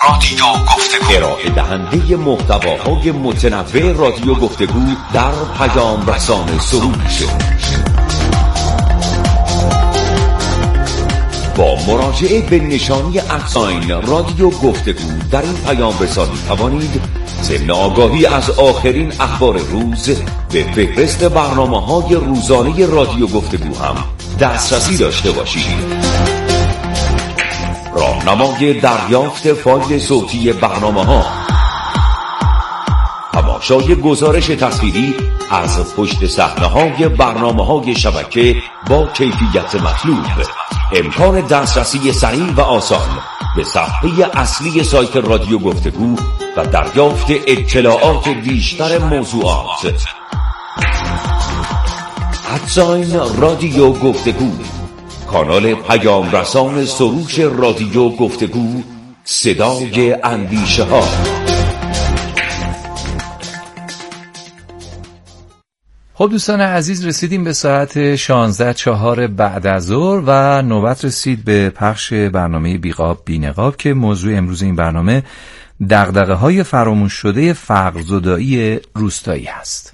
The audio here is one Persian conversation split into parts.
رادیو گفتگو، ارائه دهنده محتواهای متنوع رادیو گفتگو در پیام رسان سروش. با مراجعه به نشانی @ رادیو گفتگو در این پیام رسانی توانید ضمن آگاهی از آخرین اخبار روز به فهرست برنامه‌های روزانه رادیو گفتگو هم دسترسی داشته باشید. راهنمای دریافت فایل صوتی برنامه‌ها، تماشای گزارش تصویری از پشت صحنه‌های برنامه‌های شبکه با کیفیت مطلوب، امکان دسترسی سریع و آسان به صفحه اصلی سایت رادیو گفتگو و دریافت اطلاعات بیشتر موضوعات. @ رادیو گفتگو، کانال پیام رسان سروش رادیو گفتگو، صدای اندیشه ها. خب دوستان عزیز، رسیدیم به ساعت 16:04 بعد از ظهر و نوبت رسید به پخش برنامه بیقاب بینقاب که موضوع امروز این برنامه دغدغه‌های فراموش شده فقرزدایی روستایی هست.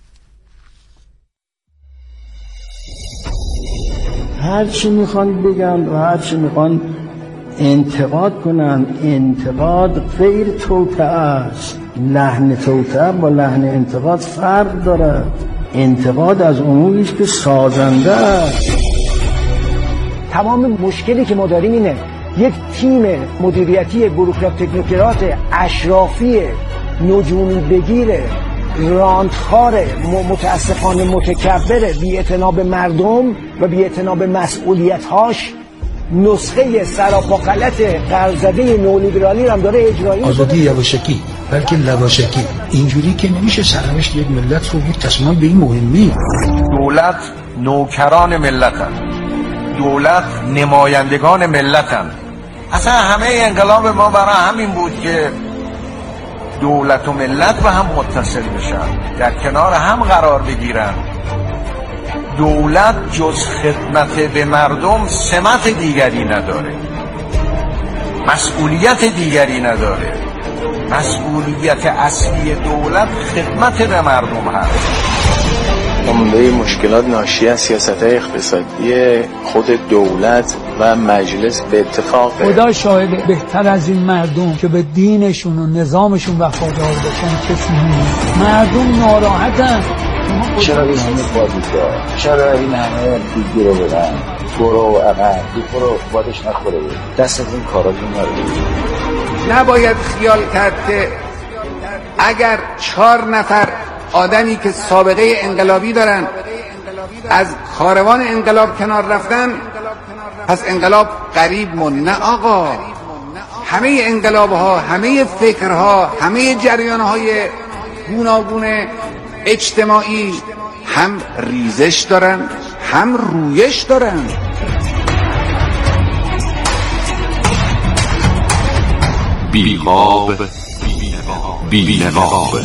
هر چی میخوان بگن و هر چی میخوان انتقاد کنن، انتقاد غیر توطئه است. لحن توطئه با لحن انتقاد فرق دارد. انتقاد از اموری است که سازنده است. تمام مشکلی که ما داریم اینه یک تیم مدیریتی بوروکرات تکنوکرات اشرافی نجومی بگیره، راندخار، متاسفانه متکبر، بی‌اعتنا به مردم و بی‌اعتنا به مسئولیت‌هاش، نسخه سراپا غلط قرض‌زده نولیبرالی هم داره اجرایی می‌کنه. آزادی یواشکی بلکه لواشکی. اینجوری که نمیشه سرنوشت یک ملت رو یک تصمیم به این مهمی. دولت نوکران ملتن، دولت نمایندگان ملتن. اصلا همه انقلاب ما برای همین بود که دولت و ملت به هم متصل بشن، در کنار هم قرار بگیرن. دولت جز خدمت به مردم سمت دیگری نداره، مسئولیت دیگری نداره. مسئولیت اصلی دولت خدمت به مردم هست. عمده مشکلات ناشی از سیاست‌های اقتصادی خود دولت و مجلس به اتفاق. خدا شاهد، بهتر از این مردم که به دینشون و نظامشون وفادار باشن کسی نیست. مردم ناراحتن. چرا این همه بازیگاه؟ چرا این همه دیگی رو بدن؟ برو و عقل برو بادش نخوره بود. دست از این کارا نباید خیال کرد که اگر 4 نفر آدمی که سابقه انقلابی دارن از کاروان انقلاب کنار رفتن پس انقلاب قریب مون. نه آقا، همه انقلاب‌ها، همه فکرها، همه جریان‌های گوناگون اجتماعی هم ریزش دارن هم رویش دارن. بیقاب بینقاب.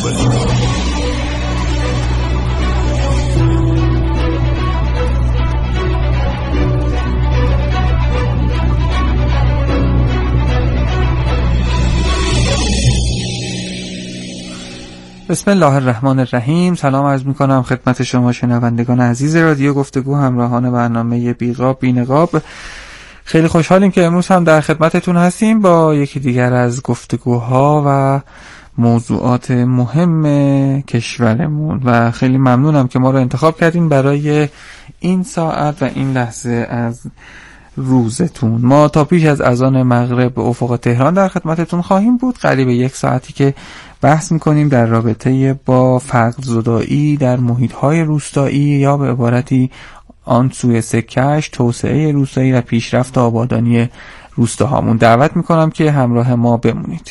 بسم الله الرحمن الرحیم. سلام عرض میکنم خدمت شما شنوندگان عزیز رادیو گفتگو، همراهان برنامه بیقاب بینقاب. خیلی خوشحالیم که امروز هم در خدمتتون هستیم با یکی دیگر از گفتگوها و موضوعات مهم کشورمون و خیلی ممنونم که ما رو انتخاب کردین برای این ساعت و این لحظه از روزتون. ما تا پیش از اذان مغرب به افق تهران در خدمتتون خواهیم بود، قریب 1 ساعتی که بحث میکنیم در رابطه با فقرزدایی در محیط‌های روستایی یا به عبارتی آن سوی سکه‌اش، توسعه روستایی و پیشرفت آبادانی روستاهامون. دعوت میکنم که همراه ما بمونید.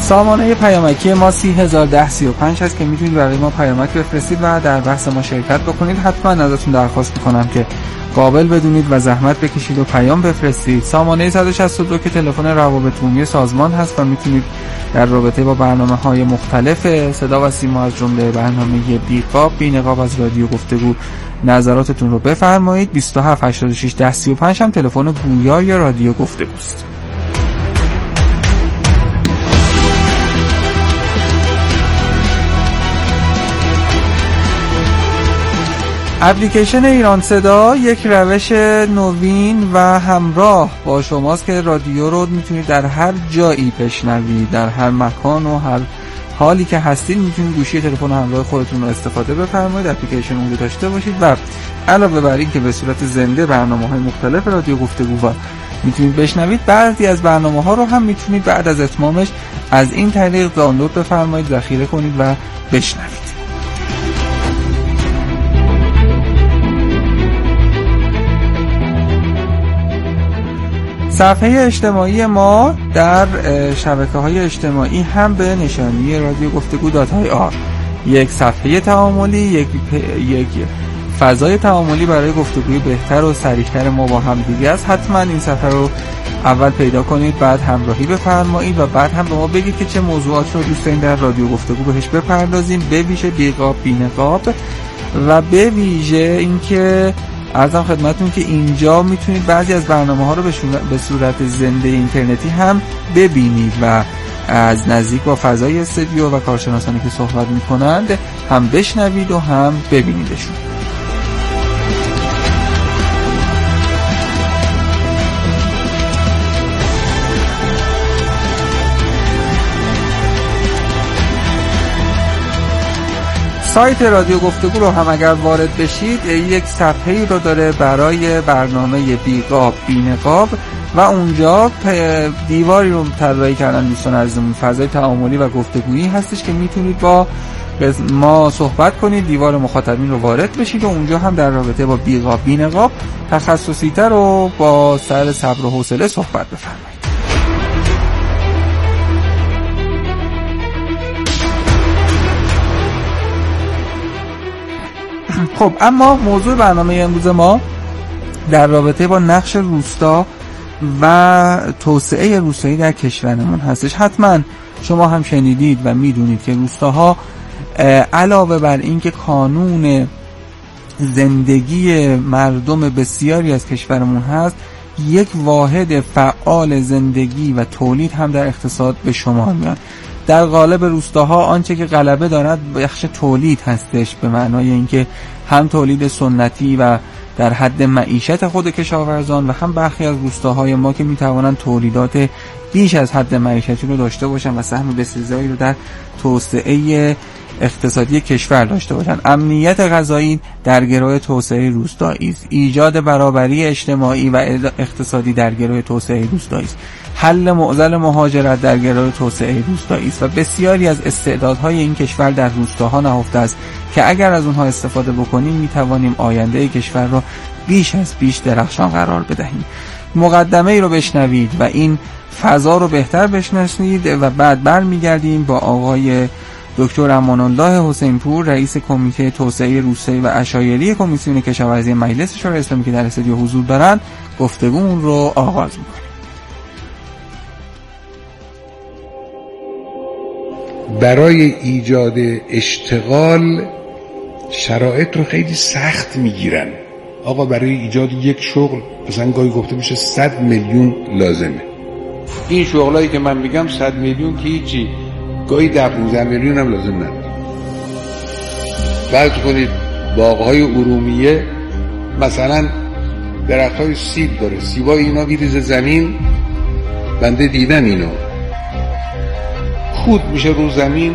سامانه پیامکی ما 301035 هست که میتونید برای ما پیامک بفرستید و در بحث ما شرکت بکنید. حتما ازتون درخواست میکنم که قابل بدونید و زحمت بکشید و پیام بفرستید. سامانه 162 که تلفن روابط عمومی سازمان هست و میتونید در رابطه با برنامه‌های مختلف صدا و سیما از جمله برنامه بیقاب بینقاب از رادیو گفتگو نظراتتون رو بفرمایید. 27 86 1035 هم تلفن گویا یا رادیو گفتگوست. اپلیکیشن ایران صدا یک روش نوین و همراه با شماست که رادیو رو میتونید در هر جایی بشنوید، در هر مکان و هر حالی که هستید میتونید گوشی تلفن همراه خودتون رو استفاده بفرمایید، اپلیکیشن اون رو داشته باشید و علاوه بر این که به صورت زنده برنامه‌های مختلف رادیو گفتگو رو میتونید بشنوید، بعضی از برنامه‌ها رو هم میتونید بعد از اتمامش از این طریق دانلود بفرمایید، ذخیره کنید و بشنوید. صفحه اجتماعی ما در شبکه‌های اجتماعی هم به نشانی رادیو گفتگو .ir یک صفحه تعاملی، یک فضای تعاملی برای گفتگوی بهتر و سریعتر ما با هم دیگه است. حتما این صفحه رو اول پیدا کنید، بعد همراهی بفرمایید و بعد هم به ما بگید که چه موضوعات رو دوست دارید در رادیو گفتگو بهش بپردازیم، به ویژه بیقاب بینقاب و به ویژه اینکه عرضم خدمتتون که اینجا میتونید بعضی از برنامه‌ها رو به صورت زنده اینترنتی هم ببینید و از نزدیک با فضای استودیو و کارشناسانی که صحبت میکنند هم بشنوید و هم ببینیدشون. سایت رادیو گفتگو رو هم اگر وارد بشید یک صفحه‌ای رو داره برای برنامه بیقاب بینقاب و اونجا دیواری رو طراحی کردن دوستان عزیزمون، فضای تعاملی و گفتگویی هستش که میتونید با ما صحبت کنید، دیوار مخاطبین رو وارد بشید و اونجا هم در رابطه با بیقاب بینقاب تخصصی‌تر و با سر صبر و حوصله صحبت بفرمایید. خب اما موضوع برنامه امروز ما در رابطه با نقش روستا و توسعه روستایی در کشورمون هستش. حتما شما هم شنیدید و میدونید که روستاها علاوه بر اینکه کانون زندگی مردم بسیاری از کشورمون هست، یک واحد فعال زندگی و تولید هم در اقتصاد به شمار میاد. در قالب روستاها آنچه که غلبه دارد بخش تولید هستش، به معنای اینکه هم تولید سنتی و در حد معیشت خود کشاورزان و هم برخی از روستاهای ما که میتوانند تولیدات بیش از حد معیشتی رو داشته باشن و سهم بسزایی رو در توسعه اقتصادی کشور داشته باشن. امنیت غذایی در گروه توسعه روستایی است، ایجاد برابری اجتماعی و اقتصادی در گروه توسعه روستایی است، حل معضل مهاجرت در گروه توسعه روستایی است و بسیاری از استعدادهای این کشور در روستاها نهفته است که اگر از اونها استفاده بکنیم میتوانیم آینده کشور را بیش از پیش درخشان قرار بدهیم. مقدمه ای رو بشنوید و این فضا رو بهتر بشناسید و بعد برمیگردیم با آقای دکتر امان الله حسین پور، رئیس کمیته توسعه روستایی و عشایری کمیسیون کشاورزی مجلس شورای اسلامی که در استودیو حضور دارند گفتگومون رو آغاز می‌کنیم. برای ایجاد اشتغال شرایط رو خیلی سخت میگیرن. آقا برای ایجاد یک شغل مثلا گاهی گفته میشه 100 میلیون لازمه. این شغلایی که من میگم 100 میلیون که هیچی، گاهی 10-15 میلیون هم لازم نداره. فرض کنید باغ‌های ارومیه مثلا درخت‌های سیب داره، سیبای اینا میریزه زمین، بنده دیدم اینو خود میشه رو زمین،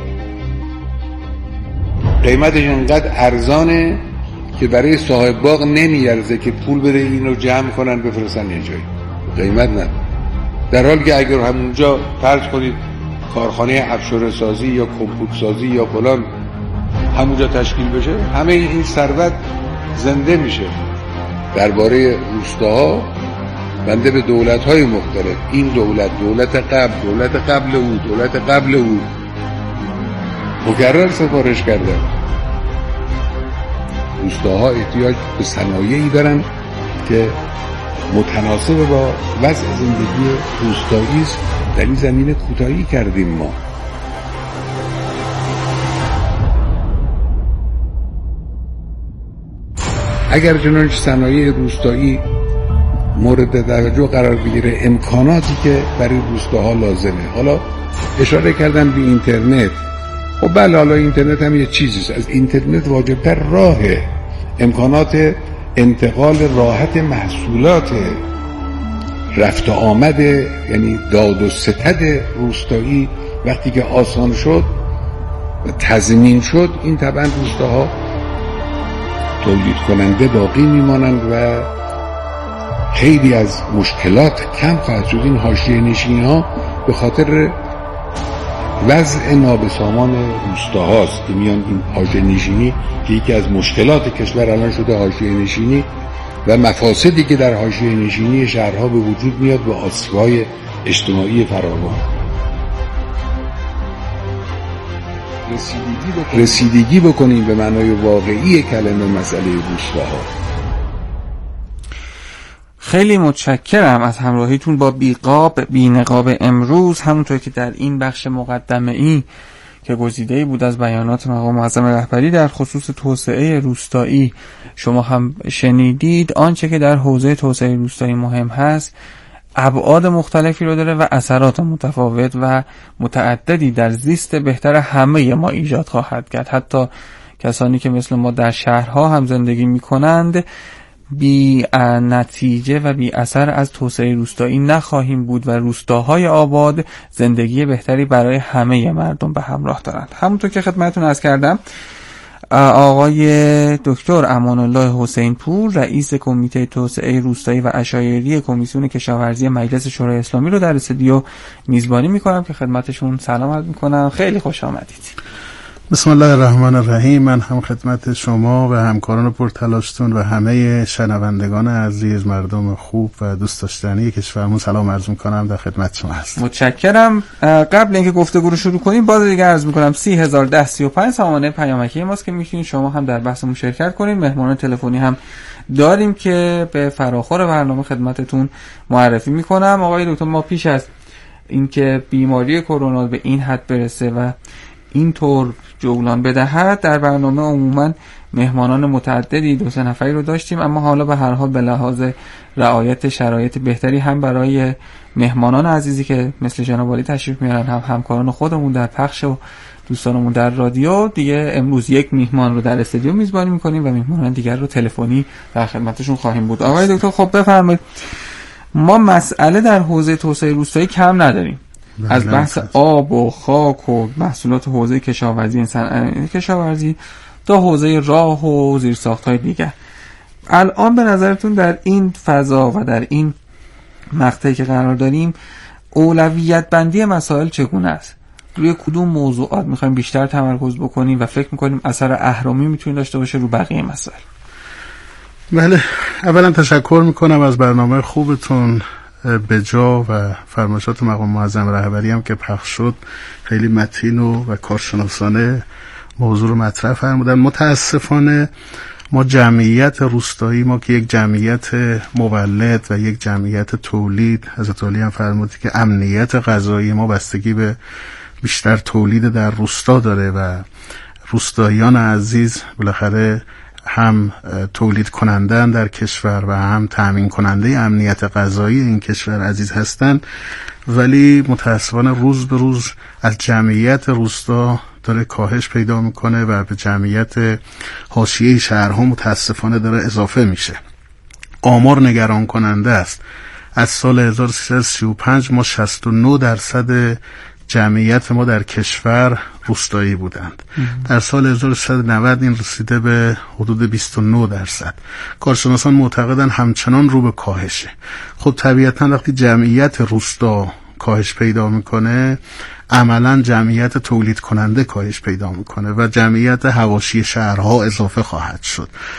قیمتش انقدر ارزانه که برای صاحب باغ نمیارزه که پول بده اینو جمع کنن بفرستن یه جایی، قیمت نداره. در حالی که اگر همونجا فرض کنید کارخانه افشار سازی یا کمپوت سازی یا فلان همونجا تشکیل بشه، همه این ثروت زنده میشه. درباره روستاها بنده به دولت‌های مختلف، این دولت قبل او مکرر سفارش کردم. روستاها احتیاج به صنایعی دارن که متناسب با وضع زندگی روستایی است. در این زمینه کوتاهی کردیم ما. اگر چنانچه صنایع روستایی مورد توجه قرار بگیره، امکاناتی که برای روستاها لازمه، حالا اشاره کردن به اینترنت، خب بله، حالا اینترنت هم یه چیزیست، از اینترنت واجبتر راه امکانات انتقال راحت محصولات، رفت و آمد، یعنی داد و ستد روستایی وقتی که آسان شد و تضمین شد، این طبعا روستاها تولید کننده باقی میمانند و خیلی از مشکلات کم خواهد شد. این حاشیه نشینی ها به خاطر وضع نابسامان روستاهاست که میان این حاشیه نشینی که یکی از مشکلات کشور الان شده حاشیه نشینی و مفاسدی که در حاشیه نشینی شهرها به وجود میاد و آسیب‌های اجتماعی فراوان. رسیدگی بکنیم به معنای واقعی کلمه مسئله روستاها. خیلی متشکرم از همراهیتون با بی‌نقاب امروز. همونطور که در این بخش مقدمه‌ای که گزیده‌ای بود از بیانات مقام معظم رهبری در خصوص توسعه روستایی شما هم شنیدید، آنچه که در حوزه توسعه روستایی مهم هست ابعاد مختلفی رو داره و اثرات متفاوت و متعددی در زیست بهتر همه ما ایجاد خواهد کرد. حتی کسانی که مثل ما در شهرها هم زندگی می‌کنند بی نتیجه و بی اثر از توسعه روستایی نخواهیم بود و روستاهای آباد زندگی بهتری برای همه مردم به همراه دارند. همونطور که خدمتتون عرض کردم، آقای دکتر امان الله حسین پور، رئیس کمیته توسعه روستایی و عشایری کمیسیون کشاورزی مجلس شورای اسلامی رو در استودیو میزبانی میکنم که خدمتشون سلام عرض میکنم. خیلی خوش آمدید. بسم الله الرحمن الرحیم. من هم خدمت شما و همکاران پرتلاشتون و همه شنوندگان عزیز، مردم خوب و دوست داشتنی کشورمون سلام عرض میکنم. در خدمت شما هستم. متشکرم. قبل اینکه گفتگو رو شروع کنیم باز دیگه عرض میکنم 301035 سامانه پیامکی ماست که میتونید شما هم در بحثمون شرکت کنید. مهمان تلفنی هم داریم که به فراخور برنامه خدمتتون معرفی میکنم. آقای دکتر، ما پیش از اینکه بیماری کرونا به این حد برسه و اینطور جولان بدهد در برنامه عموما مهمانان متعددی 2-3 نفری رو داشتیم، اما حالا به هر حال به لحاظ رعایت شرایط بهتری هم برای مهمانان عزیزی که مثل جناب عالی تشریف میارن، هم همکاران خودمون در پخش و دوستانمون در رادیو، دیگه امروز یک میهمان رو در استودیو میزبانی میکنیم و میهمانان دیگر رو تلفنی در خدمتشون خواهیم بود. آقای دکتر خب بفرمایید. ما مسئله در حوزه توسعه روستایی کم نداریم، از بحث آب و خاک و محصولات حوزه کشاورزی، صنعت کشاورزی تا حوزه راه و زیرساخت‌های دیگر. الان به نظرتون در این فضا و در این مقطعی که قرار داریم اولویت بندی مسائل چگونه است؟ روی کدوم موضوعات می‌خوایم بیشتر تمرکز بکنیم و فکر می‌کنیم اثر اهرمی می‌تونه داشته باشه رو بقیه مسائل؟ بله، اولا تشکر می‌کنم از برنامه خوبتون به جا و فرمایشات مقام معظم رهبری هم که پخش شد خیلی متین و کارشناسانه موضوع رو مطرح فرمودن. متاسفانه ما جمعیت روستایی، ما که یک جمعیت مولد و یک جمعیت تولید، حضرت علی هم فرمود که امنیت غذایی ما بستگی به بیشتر تولید در روستا داره و روستاییان عزیز بالاخره هم تولید کنندن در کشور و هم تامین کننده امنیت غذایی این کشور عزیز هستند، ولی متاسفانه روز به روز از جمعیت روستا داره کاهش پیدا میکنه و به جمعیت حاشیه شهرها متاسفانه داره اضافه میشه. آمار نگران کننده است. از سال 1335 ما 69% جمعیت ما در کشور روستایی بودند. در سال 1390 این رسیده به حدود 29%. کارشناسان معتقدن همچنان رو به کاهشه. خب طبیعتاً وقتی جمعیت روستا کاهش پیدا میکنه، عملاً جمعیت تولید کننده کاهش پیدا میکنه و جمعیت حواشی شهرها اضافه خواهد شد.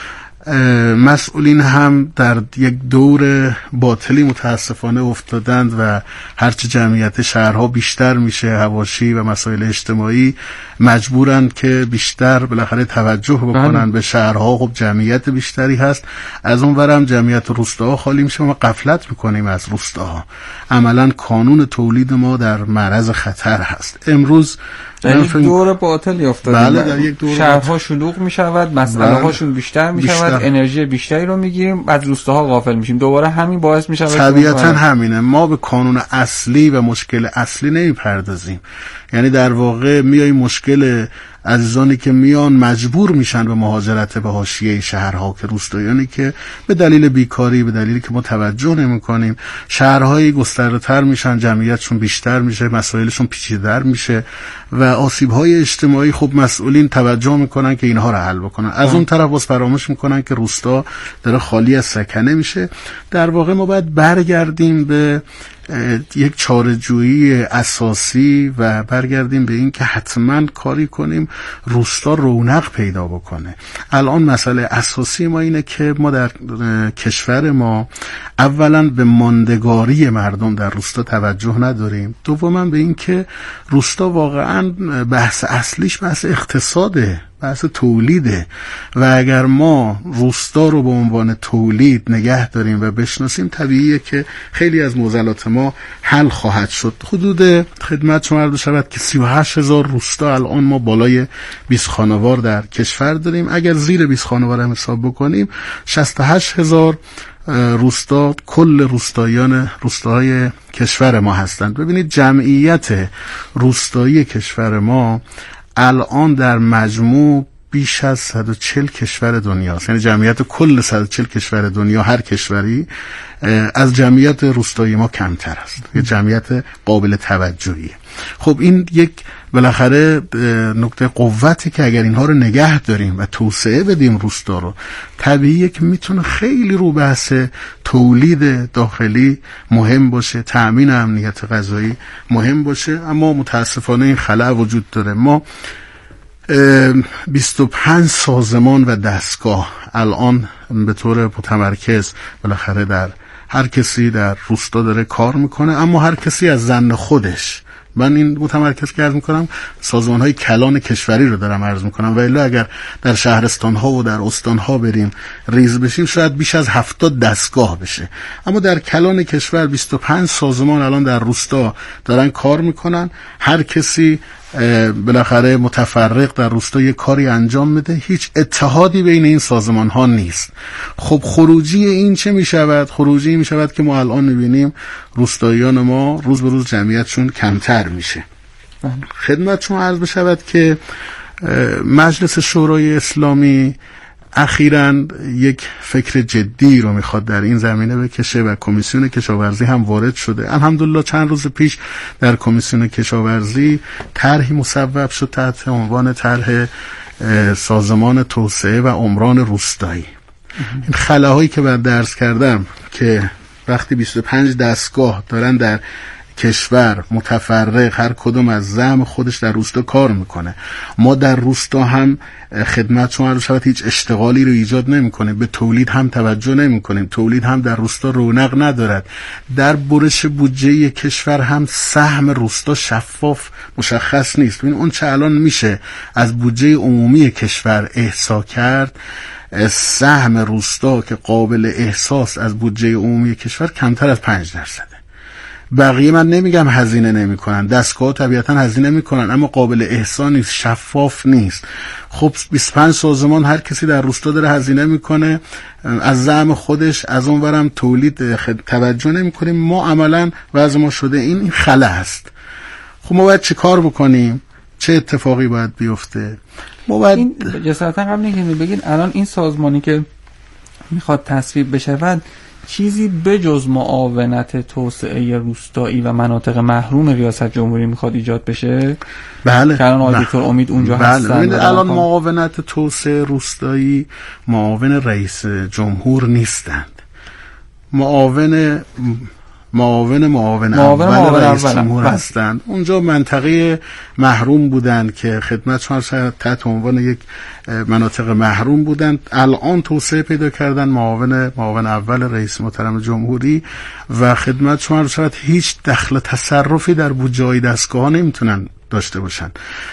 مسئولین هم در یک دور باطلی متاسفانه افتادند و هرچه جمعیت شهرها بیشتر میشه، حواشی و مسائل اجتماعی مجبورند که بیشتر بالاخره توجه بکنن به شهرها. خب جمعیت بیشتری هست، از اون ورم جمعیت روستاها خالی میشه و ما غفلت میکنیم از روستاها. عملا قانون تولید ما در معرض خطر هست. امروز در یک دور باطلی افتادیم. بله، در یک دور شهرها شلوغ می شود، مسئله هاشون بیشتر می شود، انرژی بیشتری رو می گیریم، از روستاها غافل میشیم. دوباره همین باعث می شود طبیعتا همینه. ما به قانون اصلی و مشکل اصلی نمی پردازیم. یعنی در واقع میاییم مشکل عزیزانی که میان مجبور میشن به مهاجرت به حاشیه شهرها که روستاییانی که به دلیل بیکاری، به دلیلی که ما توجه نمی‌کنیم، شهرهای گسترده‌تر میشن، جمعیتشون بیشتر میشه، مسائلشون پیچیده‌تر میشه و آسیب‌های اجتماعی. خب مسئولین توجه میکنن که اینها رو حل بکنن، از اون طرف باز فراموش میکنن که روستا داره خالی از سکنه میشه. در واقع ما باید برگردیم به یک چاره‌جویی اساسی و برگردیم به این که حتما کاری کنیم روستا رونق پیدا بکنه. الان مسئله اساسی ما اینه که ما در کشور ما اولا به ماندگاری مردم در روستا توجه نداریم، دوما به این که روستا واقعا بحث اصلیش بحث اقتصاده، بحث تولیده و اگر ما روستا رو به عنوان تولید نگه داریم و بشناسیم طبیعیه که خیلی از معضلات ما حل خواهد شد. حدود خدمت شما عرض شود که 38,000 روستا الان ما بالای 20 خانوار در کشور داریم. اگر زیر 20 خانوار هم حساب بکنیم 68,000 روستا کل روستاهای کشور ما هستند. ببینید جمعیت روستایی کشور ما الان در مجموع بیش از 140 کشور دنیاست. یعنی جمعیت کل 140 کشور دنیا، هر کشوری از جمعیت روستایی ما کمتر است. یه جمعیت قابل توجهیه. خب این یک بالاخره نقطه قوتی که اگر اینها رو نگه داریم و توسعه بدیم روستا رو، طبیعیه که میتونه خیلی رو بحث تولید داخلی مهم باشه، تأمین امنیت غذایی مهم باشه. اما متاسفانه این خلأ وجود داره. ما 25 سازمان و دستگاه الان به طور متمرکز بالاخره در هر کسی در روستا داره کار میکنه، اما هر کسی از ظن خودش. من این متمرکز که عرض میکنم سازمان‌های کلان کشوری رو دارم عرض میکنم و الا اگر در شهرستان‌ها و در استان‌ها بریم ریز بشیم شاید بیش از 70 دستگاه بشه. اما در کلان کشور 25 سازمان الان در روستا دارن کار میکنن. هر کسی بالاخره متفرق در روستا یک کاری انجام میده، هیچ اتحادی بین این سازمان ها نیست. خب خروجی این چه میشود؟ خروجی میشود که ما الان میبینیم روستاییان ما روز به روز جمعیتشون کمتر میشه. خدمتشون عرض بشود که مجلس شورای اسلامی اخیراً یک فکر جدی رو میخواد در این زمینه بکشه و کمیسیون کشاورزی هم وارد شده. الحمدلله چند روز پیش در کمیسیون کشاورزی طرحی مصوب شد تحت عنوان طرح سازمان توسعه و عمران روستایی. این خلاهایی که بعد درس کردم که وقتی 25 دستگاه دارن در کشور متفرق هر کدوم از زعم خودش در روستا کار میکنه، ما در روستا هم خدمت شما رو شود هیچ اشتغالی رو ایجاد نمیکنیم، به تولید هم توجه نمیکنیم، تولید هم در روستا رونق ندارد. در برش بودجه کشور هم سهم روستا شفاف مشخص نیست. این اون چه الان میشه از بودجه عمومی کشور احصا کرد، سهم روستا که قابل احساس از بودجه عمومی کشور کمتر از 5%. بقیه من نمیگم هزینه نمیکنن، دستگاه طبیعتا هزینه میکنن، اما قابل احسان نیست، شفاف نیست. خب 25 سازمان هر کسی در روستا داره هزینه میکنه از زعم خودش، از اون ورم تولید توجه نمیکنیم. ما عملا وضع ما شده این خلأ است. خب ما باید چه کار بکنیم؟ چه اتفاقی باید بیفته؟ ما باید این جسارتا قبل اینکه بگین الان این سازمانی که میخواد تصویب بشود چیزی بجز معاونت توسعه روستایی و مناطق محروم ریاست جمهوری میخواد ایجاد بشه؟ بله. که الان آقای دکتر امید اونجا هستن. الان معاونت توسعه روستایی معاون رئیس جمهور نیستند. معاون معاون اول رئیس جمهور هستند. اونجا منطقه محروم بودند که خدمت شما تحت عنوان یک مناطق محروم بودند، الان توسعه پیدا کردن، معاون اول رئیس محترم جمهوری و خدمت شما شاید هیچ دخل تصرفی در بودجه دستگاه ها نمیتونن داشته باشن،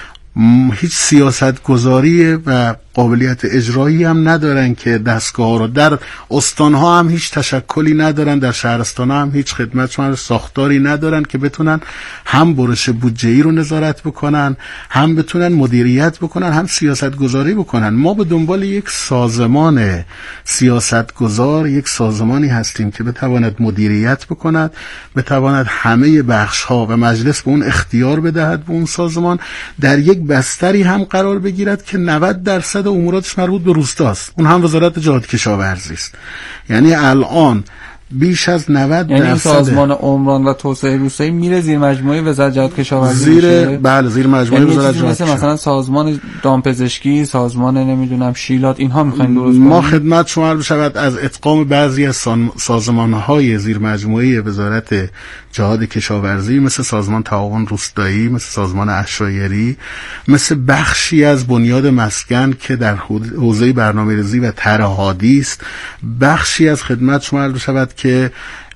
هیچ سیاست گذاری و قابلیت اجرایی هم ندارن که دستگاه ها رو در استانها هم هیچ تشکلی ندارن، در شهرستان هم هیچ خدمت ساختاری ندارن که بتونن هم برش بودجه‌ای رو نظارت بکنن، هم بتونن مدیریت بکنن، هم سیاست گذاری بکنن. ما به دنبال یک سازمان سیاست گذار، یک سازمانی هستیم که بتواند مدیریت بکند، بتواند همه بخش ها و مجلس به اون اختیار بدهد به اون سازمان، در یک بستری هم قرار بگیرد که 90% اموراتش مربوط به روستاست، اون هم وزارت جهاد کشاورزی است. یعنی الان بیش از 90% یعنی سازمان عمران و توسعه روستایی میره زیر مجموعه وزارت جهاد کشاورزی بله زیر مجموعه یعنی وزارت جهاد کشاورزی. مثلا سازمان دامپزشکی، سازمان نمیدونم شیلات، اینها میخواین درست ما خدمت شما بشود از ادغام بعضی از سازمان‌های زیر مجموعه وزارت جهاد کشاورزی مثل سازمان تعاون روستایی، مثل سازمان عشایری، مثل بخشی از بنیاد مسکن که در حوزه برنامه‌ریزی و طرح‌هادی است، بخشی از خدمت شما بشود که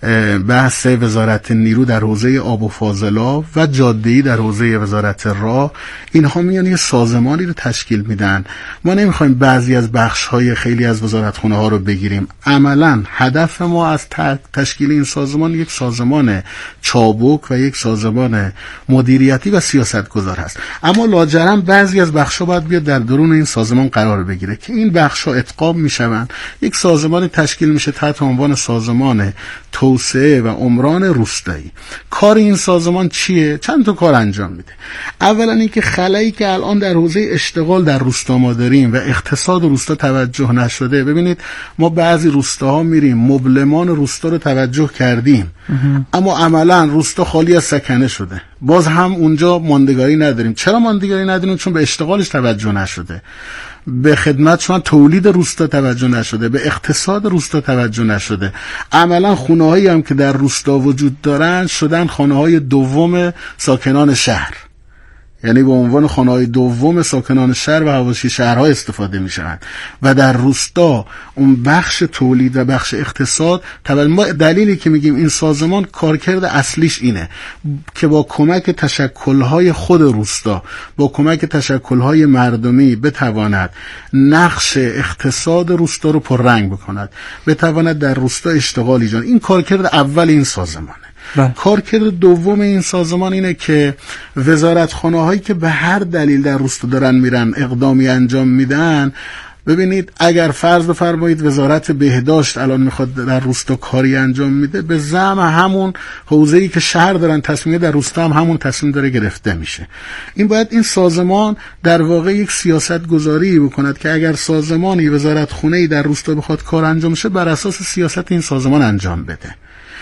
بحث وزارت نیرو در حوزه آب و فاضلاب و جاده‌ای در حوزه وزارت راه، اینها میان یه سازمانی رو تشکیل میدن. ما نمیخوایم بعضی از بخش‌های خیلی از وزارتخونه ها رو بگیریم. عملاً هدف ما از تشکیل این سازمان یک سازمان چابک و یک سازمان مدیریتی و سیاستگذار هست. اما لاجرم بعضی از بخش‌ها باید بیاد در درون این سازمان قرار بگیره که این بخش‌ها ادغام میشن، یک سازمانی تشکیل میشه تحت عنوان سازمان توسعه و عمران روستایی. کار این سازمان چیه؟ چند تا کار انجام میده. اولا اینکه خلایی که الان در حوزه اشتغال در روستا ما داریم و اقتصاد روستا توجه نشده، ببینید ما بعضی روستاها میریم مبلمان روستا رو توجه کردیم اما عملا روستا خالی از سکنه شده، باز هم اونجا ماندگاری نداریم. چرا ماندگاری نداریم؟ چون به اشتغالش توجه نشده، به خدمت شما تولید روستا توجه نشده، به اقتصاد روستا توجه نشده. عملا خونه‌هایی هم که در روستا وجود دارن شدن خانه‌های دوم ساکنان شهر، یعنی به عنوان خانه‌های دوم ساکنان شهر و حواشی شهرها استفاده می‌شوند و در روستا اون بخش تولید و بخش اقتصاد ما دلیلی که میگیم این سازمان کارکرد اصلیش اینه که با کمک تشکل‌های خود روستا، با کمک تشکل‌های مردمی بتواند نقش اقتصاد روستا رو پررنگ بکند، بتواند در روستا اشتغال ایجاد. این کارکرد اول این سازمانه. کارکرد دوم این سازمان اینه که وزارتخانه هایی که به هر دلیل در روستا دارن میرن اقدامی انجام میدن، ببینید اگر فرض بفرمایید وزارت بهداشت الان میخواد در روستا کاری انجام میده، به زعم همون حوزه‌ای که شهر دارن تصمیم در روستا هم همون تصمیم داره گرفته میشه. این باید این سازمان در واقع یک سیاست گذاری بکند که اگر سازمانی وزارتخونه‌ای در روستا بخواد کار انجام شه، بر اساس سیاست این سازمان انجام بده.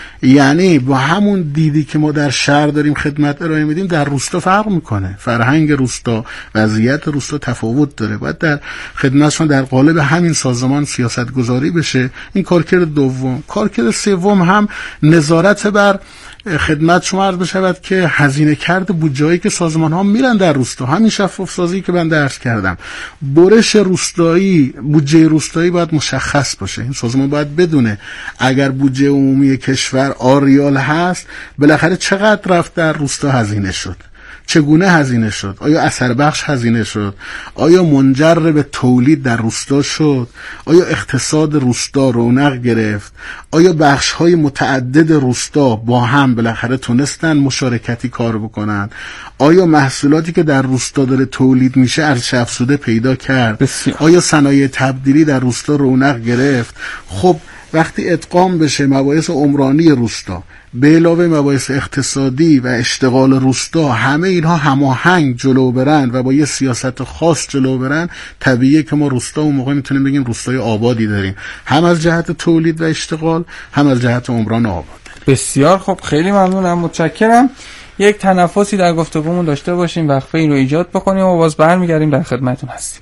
یعنی با همون دیدی که ما در شهر داریم خدمت ارائه میدیم در روستا فرق میکنه. فرهنگ روستا، وضعیت روستا تفاوت داره. باید در خدمتشون در قالب همین سازمان سیاست گذاری بشه. این کارکرد دوم. کارکرد سوم هم نظارت بر خدمت شما عرض بشود که هزینه کرده بودجه‌ای که سازمان ها میرن در روستا، همین شفاف سازی که من درس کردم. برش روستایی، بودجه روستایی باید مشخص باشه. این سازمان باید بدونه اگر بودجه عمومی کشور آریال هست بالاخره چقدر رفت در روستا هزینه شد، چگونه هزینه شد، آیا اثر بخش هزینه شد، آیا منجر به تولید در روستا شد، آیا اقتصاد روستا رونق گرفت، آیا بخش های متعدد روستا با هم بالاخره تونستن مشارکتی کار بکنن، آیا محصولاتی که در روستا داره تولید میشه ارزش افزوده پیدا کرد، آیا صنایع تبدیلی در روستا رونق گرفت. خب وقتی ادغام بشه مباحث عمرانی روستا به علاوه مباحث اقتصادی و اشتغال روستا، همه اینها هماهنگ جلو برن و با یه سیاست خاص جلو برن، طبیعیه که ما روستا اون موقع میتونیم بگیم روستای آبادی داریم، هم از جهت تولید و اشتغال، هم از جهت عمران آباد. بسیار خب، خیلی ممنونم، متشکرم. یک تنفسی در گفتگومون داشته باشیم، وقفه این رو ایجاد بکنیم و باز برمیگردیم در خدمتتون هستیم.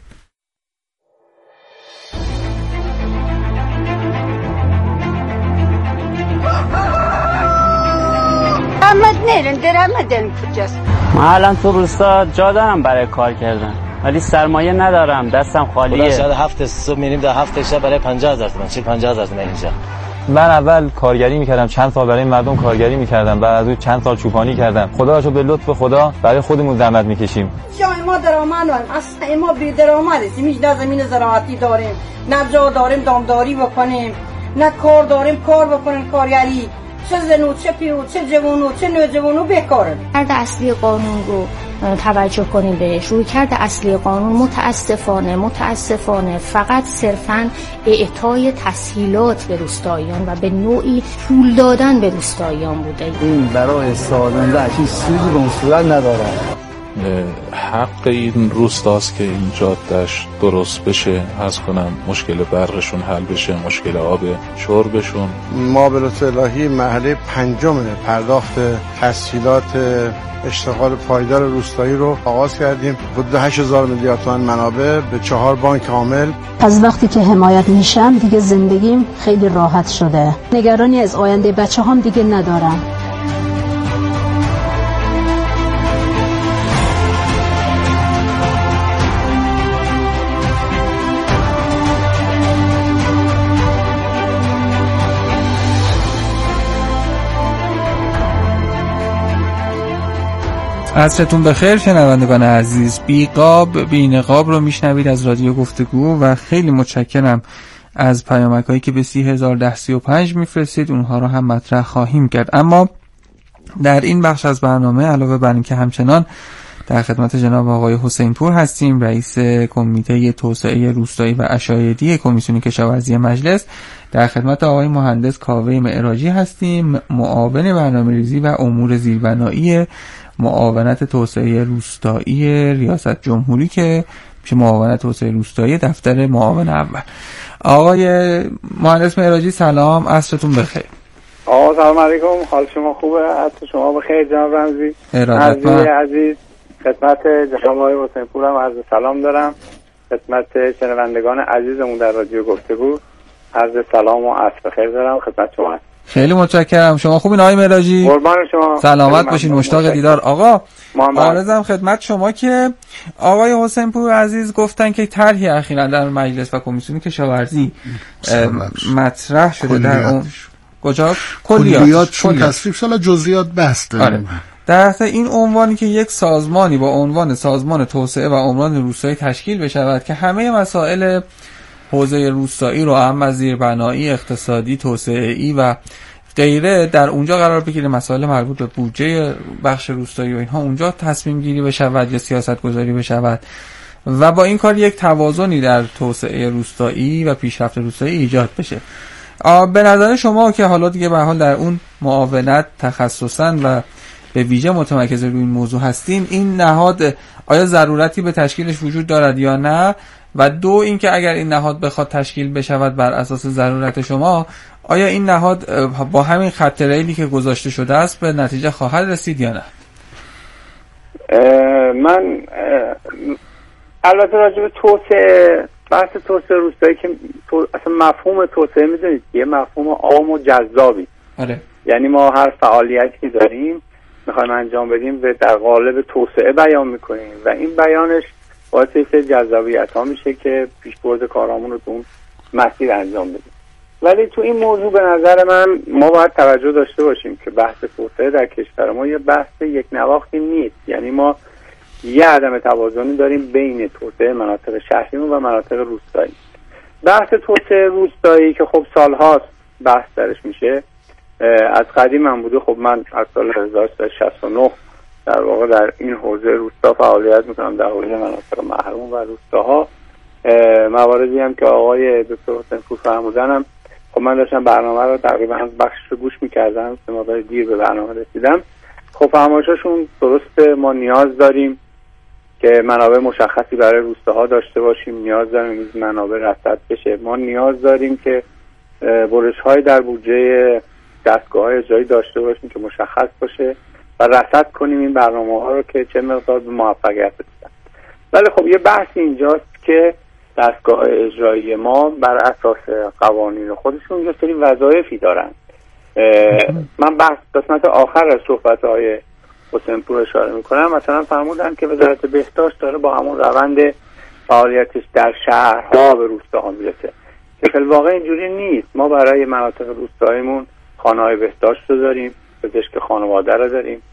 نه درآمدم کجاست؟ من الان تو روستا جا دارم برای کار کردن ولی سرمایه ندارم، دستم خالیه. شاید هفته صبح میریم در هفته شب برای 50,000 تومان، چه 50,000 تومان اینجا. من اول کارگری میکردم، چند سال برای مردم کارگری میکردم، بعد از اون چند سال چوپانی کردم. خدا رو به لطف خدا برای خودمون زحمت میکشیم. جای ما درآمد داریم، اصلا ما بی درآمد هستیم. هیچ زمین زراعتی داریم، نه جا داریم دامداری بکنیم، نه کار داریم کار بکنیم کارگری. چه زنو چه پیرو چه جوانو چه نوجوانو بیکارن. رویکرد اصلی قانون رو توجه کنیم بهش. رویکرد اصلی قانون متاسفانه فقط صرفاً اعطای تسهیلات به روستاییان و به نوعی پول دادن به روستاییان بوده. این برای سازنده هیچ سودی به اون صورت نداره. حق این روستاست که این جادهش درست بشه، از کنم مشکل برقشون حل بشه، مشکل آب شربشون. ما به لطف الهی مرحله 5 پرداخت تسهیلات اشتغال پایدار روستایی رو آغاز کردیم. حدود 8,000 میلیارد تومان منابع به 4 بانک عامل. از وقتی که حمایت میشم دیگه زندگیم خیلی راحت شده. نگرانی از آینده بچه‌هام دیگه ندارم. عصرتون بخیر شنوندگان عزیز. بی نقاب رو میشنوید از رادیو گفتگو و خیلی متشکرم از پیامک‌هایی که به 30,1035 میفرستید. اونها رو هم مطرح خواهیم کرد. اما در این بخش از برنامه علاوه بر اینکه همچنان در خدمت جناب آقای حسین پور هستیم، رئیس کمیته توسعه روستایی و عشایری کمیسیون کشاورزی مجلس، در خدمت آقای مهندس کاوه معراجی هستیم، معاون برنامه‌ریزی و امور زیربنایی معاونت توسعه روستایی ریاست جمهوری که میشه معاونت توسعه روستایی دفتر معاون اول. آقای مهندس معراجی سلام، عصرتون بخیر. آقا سلام علیکم، حال شما خوبه؟ عصر شما بخیر جناب رمزی. عزیز خدمت جناب آقای حسین پورم عرض سلام دارم. خدمت شنوندگان عزیزمون در رادیو گفتگو عرض سلام و عصر بخیر دارم خدمت شما. خیلی متشکرم. شما خوبین آقای معراجی؟ قربان شما. سلامت باشین، مشتاق دیدار. آقا عرضم خدمت شما که آقای حسین پور عزیز گفتن که طرحی اخیراً در مجلس و کمیسیون کشاورزی مطرح شده در اون کجا کلیات چون تصویب شده، جزئیات بحث داریم. در این عنوانی که یک سازمانی با عنوان سازمان توسعه و عمران روستایی تشکیل بشود که همه مسائل حوزه روستایی رو هم از زیربنایی، اقتصادی، توسعه‌ای و غیره در اونجا قرار بگیره، مسائل مربوط به بودجه بخش روستایی و اینها اونجا تصمیم گیری بشود یا سیاست گذاری بشود و با این کار یک توازنی در توسعه روستایی و پیشرفت روستایی ایجاد بشه. به نظر شما که حالا دیگه به هر حال در اون معاونت تخصصاً و به ویژه متمرکز روی این موضوع هستین، این نهاد آیا ضرورتی به تشکیلش وجود دارد یا نه؟ و دو اینکه اگر این نهاد بخواد تشکیل بشود بر اساس ضرورت شما، آیا این نهاد با همین خط ریلی که گذاشته شده است به نتیجه خواهد رسید یا نه؟ من البته راجع به توسعه، بحث توسعه روستایی که اصلا مفهوم توسعه میدونید یه مفهوم عام و جذابی. آره. یعنی ما هر فعالیتی که داریم میخوایم انجام بدیم و در قالب توسعه بیان میکنیم و این بیانش باعث جذابیت ها میشه که پیشبرد کارامون رو تو اون مسیر انجام بدیم. ولی تو این موضوع به نظر من ما باید توجه داشته باشیم که بحث توسعه در کشور ما یه بحث یک نواختی نیست. یعنی ما یه عدم توازنی داریم بین توسعه مناطق شهریمون و مناطق روستایی. بحث توسعه روستایی که خب سالهاست بحث درش میشه، از قدیم هم بوده. خب من از سال 1369 در واقع در این حوزه روستا فعالیت میکنم، در حوزه مناطق محروم و روستاها. مواردی هم که آقای دکتر حسین پور فرمودن، خب من داشتم برنامه رو تقریبا بخشش رو گوش میکردم، سه مقدار دیر به برنامه رسیدم. خب فرمایشاشون درسته، ما نیاز داریم که منابع مشخصی برای روستاها داشته باشیم، نیاز داریم این منابع رصد بشه، ما نیاز داریم که برش‌های در بودجه دستگاه‌های اجرایی داشته باشیم که مشخص باشه و رصد کنیم این برنامه‌ها رو که چه مقدار به موفقیت رسیدن. ولی خب یه بحث اینجاست که دستگاه اجرایی ما بر اساس قوانین خودشون یه سری وظایفی دارن من بحث قسمت آخر از صحبت‌های حسین پور اشاره میکنم. مثلا فرمودن که وزارت بهداشت داره با همون روند فعالیتش در شهرها به روستاها میرسه، که فی الواقع اینجوری نیست. ما برای مناطق روستاییمون خانه‌های بهداشت رو داریم، پزشک خانواده رو داریم،